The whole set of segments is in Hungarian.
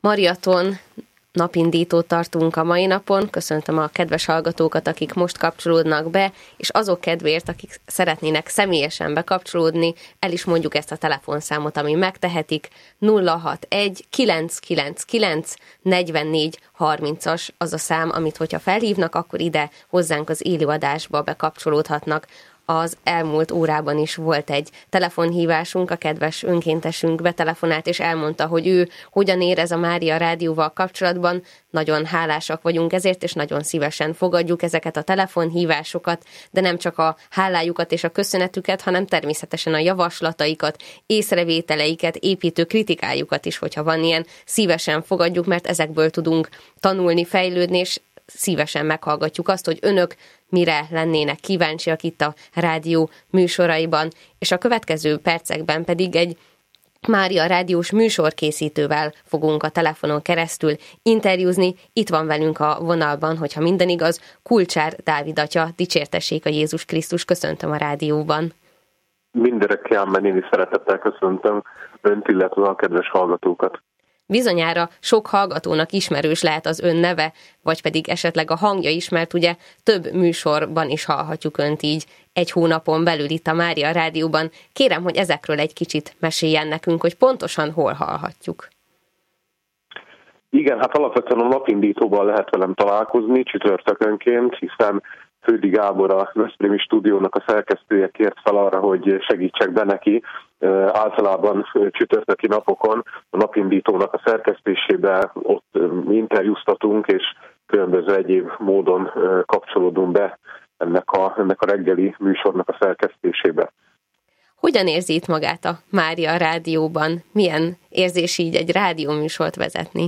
Mariaton napindítót tartunk a mai napon. Köszöntöm a kedves hallgatókat, akik most kapcsolódnak be, és azok kedvéért, akik szeretnének személyesen bekapcsolódni, el is mondjuk ezt a telefonszámot, ami megtehetik. 061 999 44 30-as az a szám, amit hogyha felhívnak, akkor ide hozzánk az élőadásba bekapcsolódhatnak. Az elmúlt órában is volt egy telefonhívásunk, a kedves önkéntesünk betelefonált, és elmondta, hogy ő hogyan érez a Mária Rádióval kapcsolatban. Nagyon hálásak vagyunk ezért, és nagyon szívesen fogadjuk ezeket a telefonhívásokat, de nem csak a hálájukat és a köszönetüket, hanem természetesen a javaslataikat, észrevételeiket, építő kritikájukat is, hogyha van ilyen, szívesen fogadjuk, mert ezekből tudunk tanulni, fejlődni, és szívesen meghallgatjuk azt, hogy önök mire lennének kíváncsiak itt a rádió műsoraiban, és a következő percekben pedig egy Mária rádiós műsorkészítővel fogunk a telefonon keresztül interjúzni. Itt van velünk a vonalban, hogyha minden igaz, Kulcsár Dávid atya, dicsértessék a Jézus Krisztus, köszöntöm a rádióban. Mindenek jármán én is szeretettel köszöntöm önt, illetve a kedves hallgatókat. Bizonyára sok hallgatónak ismerős lehet az ön neve, vagy pedig esetleg a hangja is, mert ugye több műsorban is hallhatjuk önt így egy hónapon belül itt a Mária Rádióban. Kérem, hogy ezekről egy kicsit meséljen nekünk, hogy pontosan hol hallhatjuk. Igen, hát alapvetően a napindítóban lehet velem találkozni csütörtökönként, hiszen Földi Gábor, a Veszprémi stúdiónak a szerkesztője kért fel arra, hogy segítsek be neki. Általában csütörtöki napokon a napindítónak a szerkesztésébe ott interjúztatunk, és különböző egyéb módon kapcsolódunk be ennek a reggeli műsornak a szerkesztésébe. Hogyan érzi itt magát a Mária Rádióban? Milyen érzés így egy rádióműsort vezetni?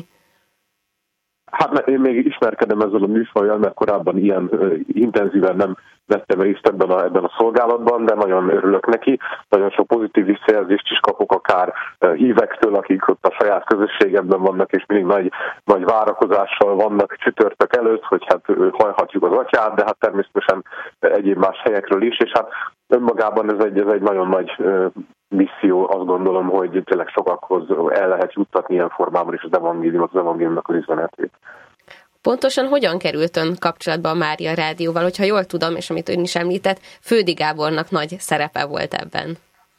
Hát én még ismerkedem ezzel a műfajjal, mert korábban ilyen intenzíven nem vettem részt ebben a szolgálatban, de nagyon örülök neki. Nagyon sok pozitív visszajelzést is kapok, akár hívektől, akik ott a saját közösségemben vannak, és mindig nagy várakozással vannak csütörtök előtt, hogy hát hallhatjuk az atyát, de hát természetesen egyéb más helyekről is, és hát önmagában ez egy nagyon nagy misszió, azt gondolom, hogy tényleg sokakhoz el lehet juttatni ilyen formában is az evangéliumnak az üzenetét. Pontosan hogyan került ön kapcsolatba a Mária Rádióval? Hogyha jól tudom, és amit ön is említett, Földi Gábornak nagy szerepe volt ebben.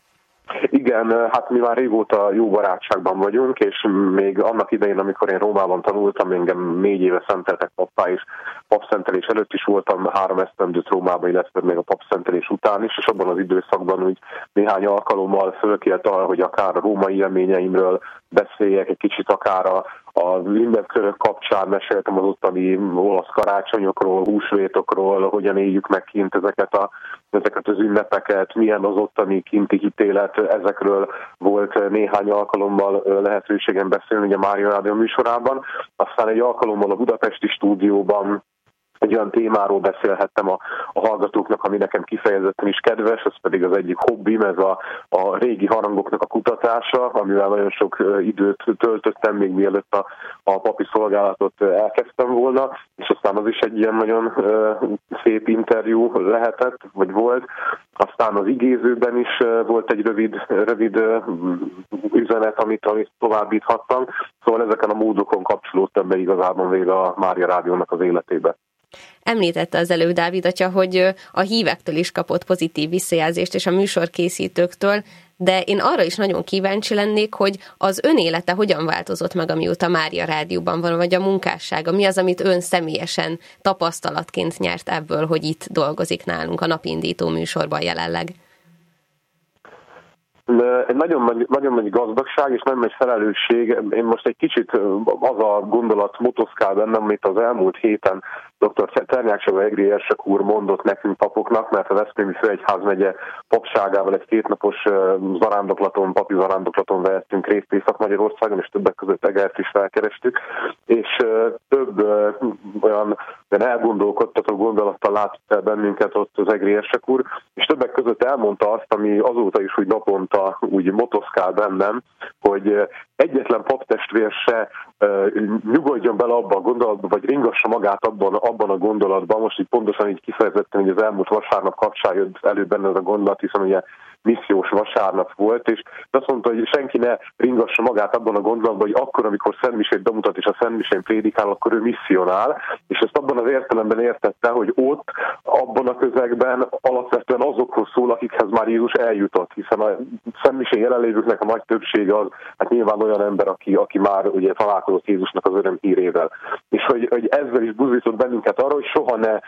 Igen, hát mi már régóta jó barátságban vagyunk, és még annak idején, amikor én Rómában tanultam, engem 4 éve szenteltek pappá, és papszentelés előtt is voltam 3 esztendőt Rómában, illetve még a papszentelés után is, és abban az időszakban úgy néhány alkalommal fölkért arra, hogy akár a római élményeimről beszéljek, egy kicsit akár a ünnepkörök kapcsán meséltem az ottani olasz karácsonyokról, húsvétokról, hogyan éljük meg kint ezeket az ünnepeket, milyen az ottani kinti hitélet, ezekről volt néhány alkalommal lehetőségem beszélni ugye Mária Rádió műsorában. Aztán egy alkalommal a budapesti stúdióban egy olyan témáról beszélhettem a hallgatóknak, ami nekem kifejezetten is kedves, ez pedig az egyik hobbim, ez a régi harangoknak a kutatása, amivel nagyon sok időt töltöttem, még mielőtt a papi szolgálatot elkezdtem volna, és aztán az is egy ilyen nagyon szép interjú lehetett, vagy volt. Aztán az igézőben is volt egy rövid üzenet, amit továbbíthattam, szóval ezeken a módokon kapcsolódtam be igazából végig a Mária Rádiónak az életébe. Említette az előbb Dávid atya, hogy a hívektől is kapott pozitív visszajelzést, és a műsorkészítőktől, de én arra is nagyon kíváncsi lennék, hogy az ön élete hogyan változott meg, amióta Mária Rádióban van, vagy a munkássága. Mi az, amit ön személyesen tapasztalatként nyert ebből, hogy itt dolgozik nálunk a napindító műsorban jelenleg? Egy nagyon nagy gazdagság és nagyon nagy felelősség. Én most egy kicsit az a gondolat motoszkál bennem, amit az elmúlt héten dr. Ternyák Csaba Egri érsek úr mondott nekünk papoknak, mert a Veszprémi Főegyházmegye papságával egy 2 napos papi zarándoklaton vehettünk részt Észak-Magyarországon, és többek között Egert is felkerestük, és több olyan elgondolkodtató gondolattal látott el bennünket ott az Egri érsek úr, és többek között elmondta azt, ami azóta is úgy naponta úgy motoszkál bennem, hogy egyetlen paptestvér se nyugodjon bele abba a gondolatba, vagy ringassa magát abban abban a gondolatban, most így pontosan így kifejezetten, hogy az elmúlt vasárnap kapcsán jött elő benne ez a gondolat, hiszen ugye missziós vasárnap volt, és azt mondta, hogy senki ne ringassa magát abban a gondolatban, hogy akkor, amikor szentmisét bemutat és a szentmisén prédikál, akkor ő misszionál, és ezt abban az értelemben értette, hogy ott, abban a közegben alapvetően azokhoz szól, akikhez már Jézus eljutott, hiszen a szentmisén jelenlévőknek a nagy többsége az, hát nyilván olyan ember, aki már ugye találkozott Jézusnak az örömhírével. És hogy ezzel is buzdított bennünket arra, hogy soha ne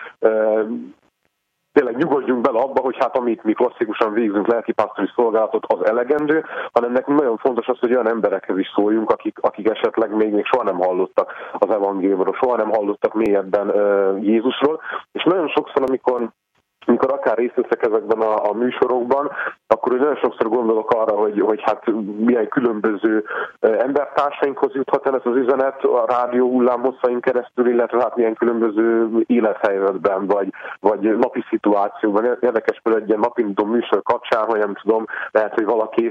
tényleg nyugodjunk bele abba, hogy hát amit mi klasszikusan végzünk lelkipásztori szolgálatot, az elegendő, hanem nekünk nagyon fontos az, hogy olyan emberekhez is szóljunk, akik esetleg még soha nem hallottak az evangéliumról, soha nem hallottak mélyebben Jézusról, és nagyon sokszor, amikor akár részt veszek ezekben a műsorokban, akkor nagyon sokszor gondolok arra, hogy hát milyen különböző embertársainkhoz juthat el ez az üzenet a rádió hullámhosszain keresztül, illetve hát milyen különböző élethelyzetben, vagy napi szituációban. Érdekes például egy ilyen napindító műsor kapcsán, hogy nem tudom, lehet, hogy valaki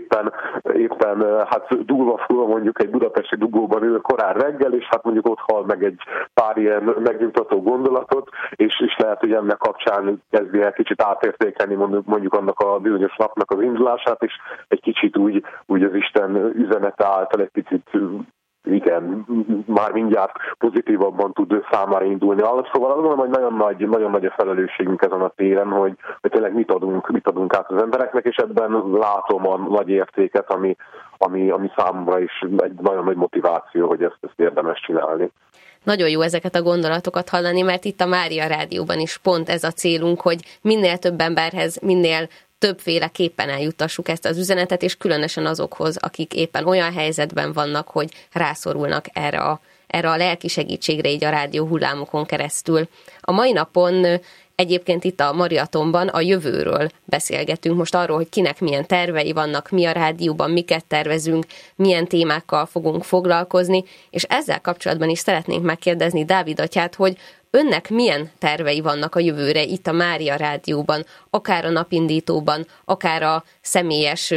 éppen hát dúlva full mondjuk egy budapesti dugóban ül korán reggel, és hát mondjuk ott hall meg egy pár ilyen megnyugtató gondolatot, és lehet, hogy ennek kapcsán kezdi el kicsit átértékelni mondjuk annak a bizonyos napnak az indulását, és egy kicsit úgy az Isten üzenete által egy picit igen, már mindjárt pozitívabban tud számára indulni. Szóval azt gondolom, hogy nagyon nagy a felelősségünk ezen a téren, hogy tényleg mit adunk át az embereknek, és ebben látom a nagy értéket, ami számomra is egy nagyon nagy motiváció, hogy ezt érdemes csinálni. Nagyon jó ezeket a gondolatokat hallani, mert itt a Mária Rádióban is pont ez a célunk, hogy minél több emberhez, minél többféleképpen eljuttassuk ezt az üzenetet, és különösen azokhoz, akik éppen olyan helyzetben vannak, hogy rászorulnak erre a lelki segítségre így a rádió hullámokon keresztül. A mai napon egyébként itt a Mariatonban a jövőről beszélgetünk, most arról, hogy kinek milyen tervei vannak, mi a rádióban, miket tervezünk, milyen témákkal fogunk foglalkozni, és ezzel kapcsolatban is szeretnénk megkérdezni Dávid atyát, hogy önnek milyen tervei vannak a jövőre itt a Mária Rádióban, akár a napindítóban, akár a személyes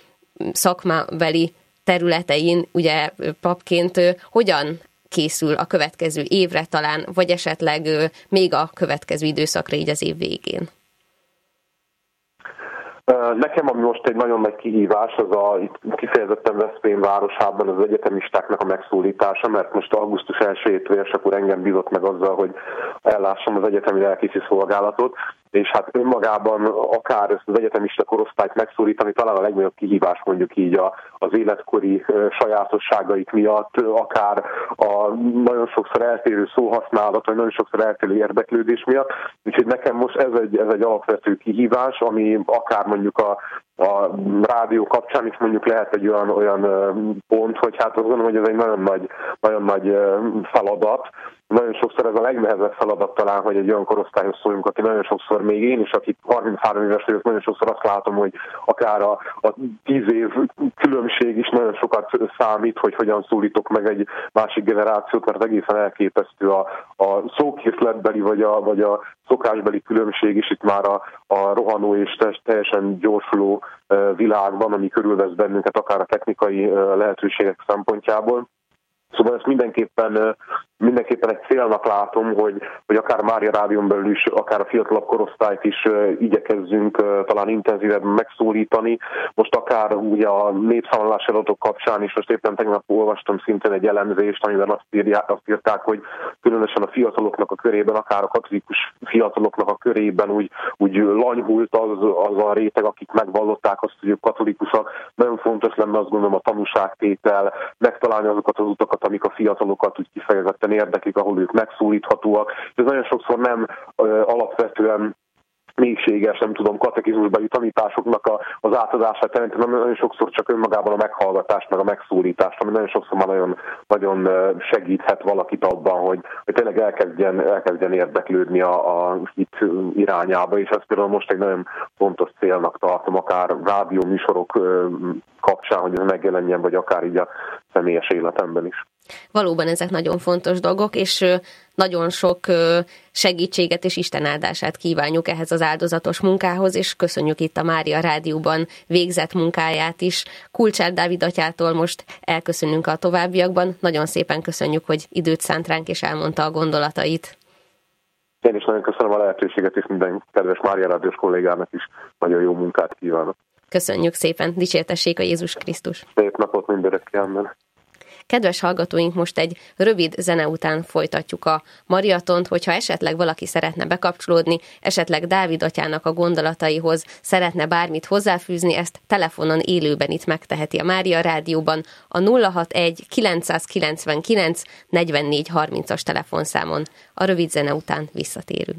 szakmabeli területein, ugye papként hogyan készül a következő évre talán, vagy esetleg még a következő időszakra így az év végén? Nekem, ami most egy nagyon nagy kihívás, az itt kifejezetten Veszprém városában az egyetemistáknak a megszólítása, mert most augusztus 1-től érsek úr engem bízott meg azzal, hogy ellássam az egyetemi lelkészi szolgálatot, és hát önmagában akár ezt az egyetemista korosztályt megszólítani talán a legnagyobb kihívás mondjuk így az életkori sajátosságaik miatt, akár a nagyon sokszor eltérő szóhasználat, vagy nagyon sokszor eltérő érdeklődés miatt. Úgyhogy nekem most ez egy alapvető kihívás, ami akár mondjuk a rádió kapcsán is mondjuk lehet egy olyan pont, hogy hát azt gondolom, hogy ez egy nagyon nagy feladat. Nagyon sokszor ez a legnehezebb feladat talán, hogy egy olyan korosztályhoz szóljunk, aki nagyon sokszor még én is, aki 33 éves vagyok, nagyon sokszor azt látom, hogy akár a 10 év különbség is nagyon sokat számít, hogy hogyan szólítok meg egy másik generációt, mert egészen elképesztő a szókészletbeli vagy a szokásbeli különbség is itt már a rohanó és teljesen gyorsuló világban, ami körülvesz bennünket akár a technikai lehetőségek szempontjából. Szóval ezt mindenképpen egy célnak látom, hogy akár Mária Rádión belül is, akár a fiatalabb korosztályt is igyekezzünk talán intenzívebben megszólítani. Most akár ugye a népszámlálási adatok kapcsán is, most éppen tegnap olvastam szintén egy elemzést, amiben azt írták, hogy különösen a fiataloknak a körében, akár a katolikus fiataloknak a körében úgy lanyhult az a réteg, akik megvallották azt, hogy ők katolikusak. Nagyon fontos lenne azt gondolom a tanúságtétel, megtalálni azokat az utakat, amik a fiatalokat úgy kifejezetten érdeklik, ahol ők megszólíthatóak. Ez nagyon sokszor nem alapvetően mélységes, nem tudom, katekizmusbeli tanításoknak az átadását jelenti, hanem nagyon sokszor csak önmagában a meghallgatást, meg a megszólítást, ami nagyon sokszor már nagyon segíthet valakit abban, hogy tényleg elkezdjen érdeklődni a hit irányába, és ezt például most egy nagyon fontos célnak tartom, akár rádió műsorok kapcsán, hogy ez megjelenjen, vagy akár így a személyes életemben is. Valóban ezek nagyon fontos dolgok, és nagyon sok segítséget és Isten áldását kívánjuk ehhez az áldozatos munkához, és köszönjük itt a Mária Rádióban végzett munkáját is. Kulcsár Dávid atyától most elköszönünk a továbbiakban. Nagyon szépen köszönjük, hogy időt szánt ránk és elmondta a gondolatait. Én is nagyon köszönöm a lehetőséget, és minden kedves Mária Rádiós kollégának is nagyon jó munkát kívánok. Köszönjük szépen, dicsértessék a Jézus Krisztus! Szép napot mindenki, amen. Kedves hallgatóink, most egy rövid zene után folytatjuk a maratont, hogyha esetleg valaki szeretne bekapcsolódni, esetleg Dávid atyának a gondolataihoz szeretne bármit hozzáfűzni, ezt telefonon élőben itt megteheti a Mária Rádióban a 061 999 44 30-as telefonszámon. A rövid zene után visszatérünk.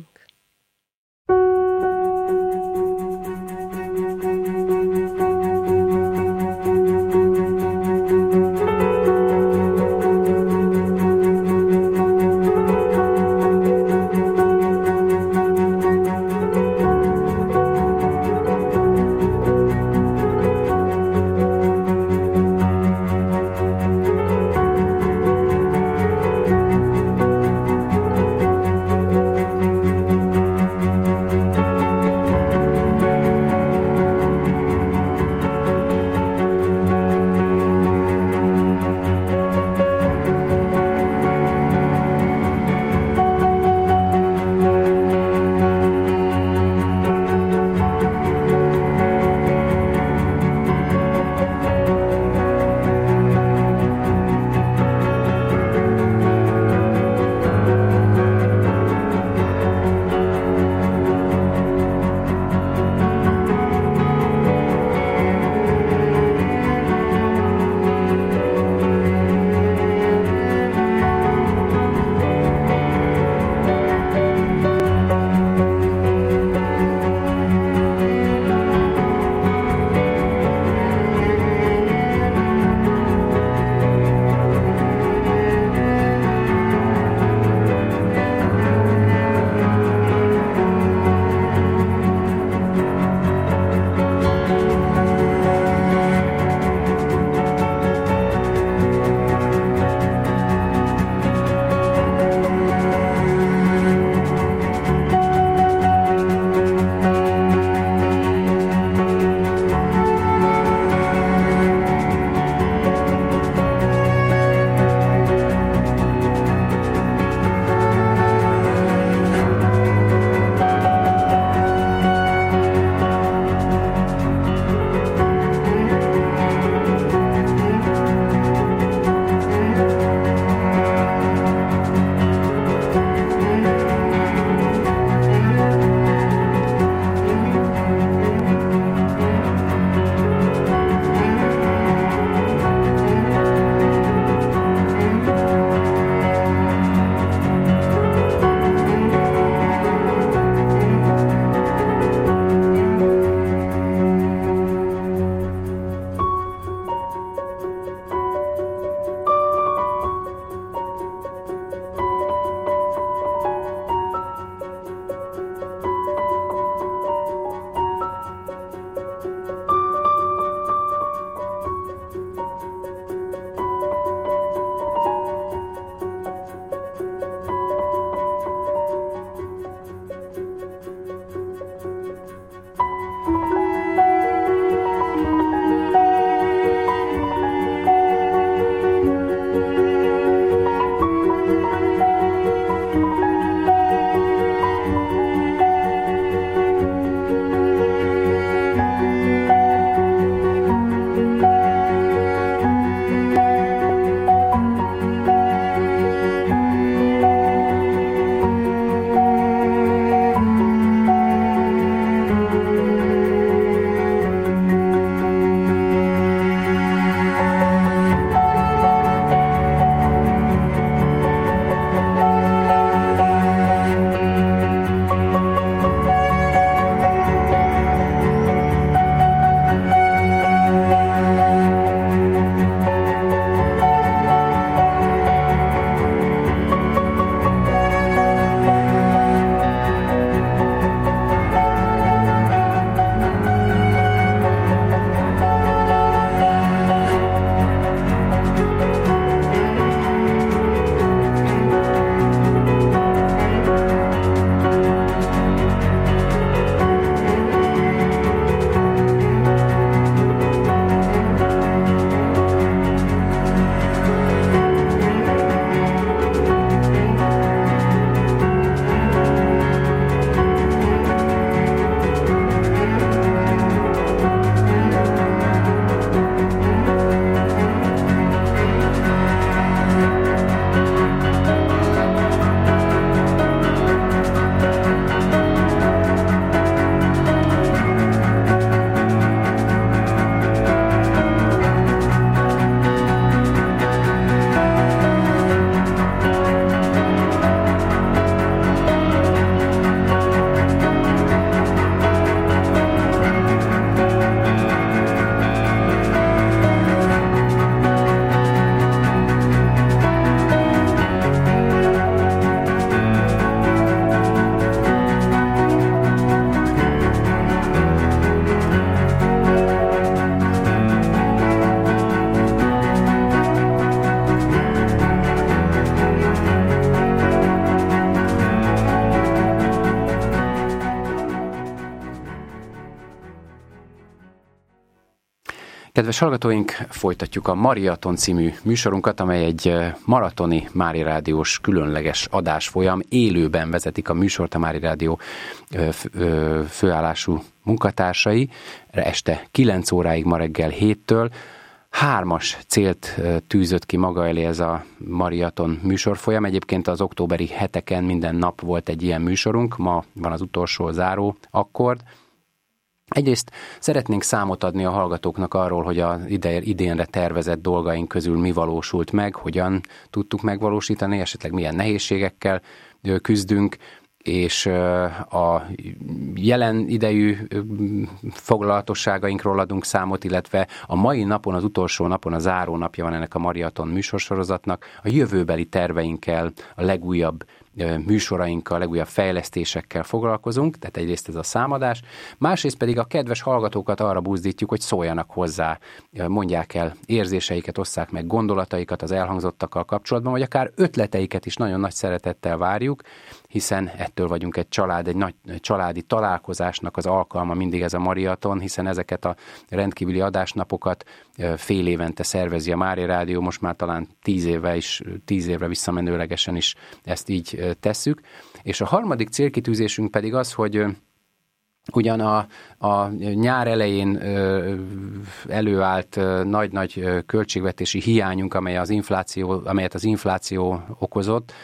Kedves hallgatóink, folytatjuk a Mariaton című műsorunkat, amely egy maratoni Mári Rádiós különleges adásfolyam. Élőben vezetik a műsort a Mári Rádió főállású munkatársai. Este 9 óráig, ma reggel 7-től. 3-as célt tűzött ki maga elé ez a Mariaton műsorfolyam. Egyébként az októberi heteken minden nap volt egy ilyen műsorunk, ma van az utolsó záró akkord. Egyrészt szeretnénk számot adni a hallgatóknak arról, hogy az idénre tervezett dolgaink közül mi valósult meg, hogyan tudtuk megvalósítani, esetleg milyen nehézségekkel küzdünk, és a jelen idejű foglalatosságainkról adunk számot, illetve a mai napon, az utolsó napon, a záró napja van ennek a Mariaton műsorsorozatnak, a jövőbeli terveinkkel, a legújabb műsorainkkal, legújabb fejlesztésekkel foglalkozunk, tehát egyrészt ez a számadás, másrészt pedig a kedves hallgatókat arra buzdítjuk, hogy szóljanak hozzá, mondják el érzéseiket, osszák meg gondolataikat az elhangzottakkal kapcsolatban, vagy akár ötleteiket is nagyon nagy szeretettel várjuk, hiszen ettől vagyunk egy család, egy nagy családi találkozásnak az alkalma mindig ez a Mariaton, hiszen ezeket a rendkívüli adásnapokat fél évente szervezi a Mári Rádió, most már talán 10 évre visszamenőlegesen is ezt így tesszük. És a harmadik célkitűzésünk pedig az, hogy ugyan a nyár elején előállt nagy-nagy költségvetési hiányunk, amelyet az infláció okozott,